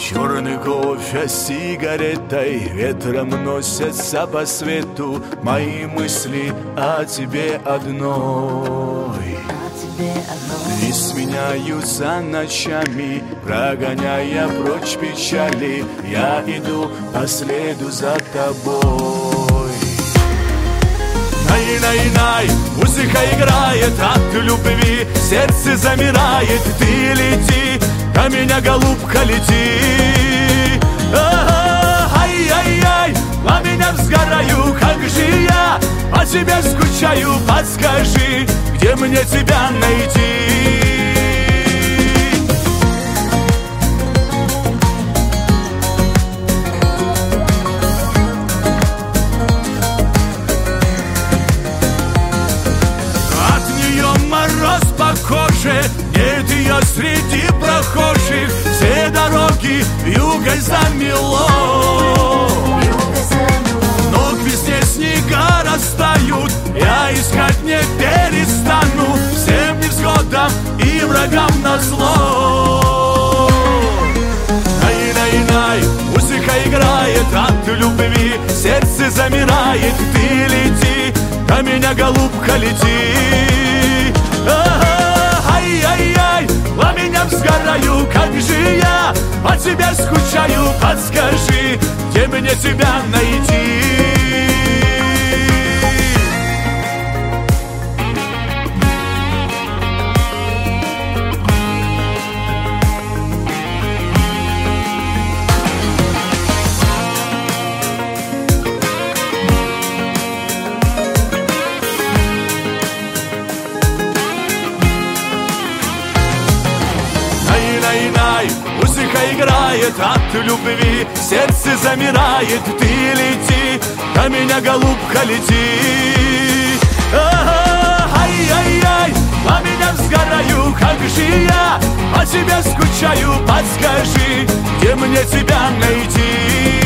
Черный кофе с сигаретой ветром носятся по свету мои мысли о тебе одной. И сменяются ночами, прогоняя прочь печали. Я иду по следу за тобой. Най-най-най, музыка играет от любви, сердце замирает. Ты лети, а меня, голубка, лети. Ай-яй-яй, а меня сгораю, как же я по тебе скучаю. Подскажи, где мне тебя найти? Нет ее среди прохожих, все дороги вьюгой замело. Но к весне снега растают, я искать не перестану, всем невзгодам и врагам назло. Най-най-най, музыка играет от любви, сердце замирает. Ты лети, а меня, голубка, лети. Ай-яй-яй, а меня сгораю, как же я по тебе скучаю. Подскажи, где мне тебя найти? Най-най-най, музыка играет от любви, сердце замирает. Ты лети, а меня, голубка, лети. Ай-яй-яй, а меня сгораю, как же я по тебе скучаю. Подскажи, где мне тебя найти?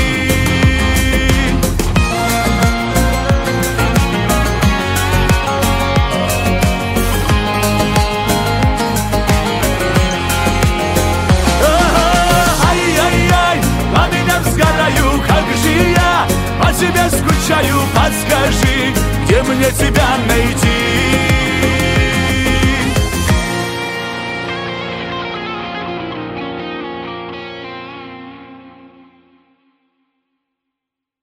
По тебе скучаю, подскажи, где мне тебя найти?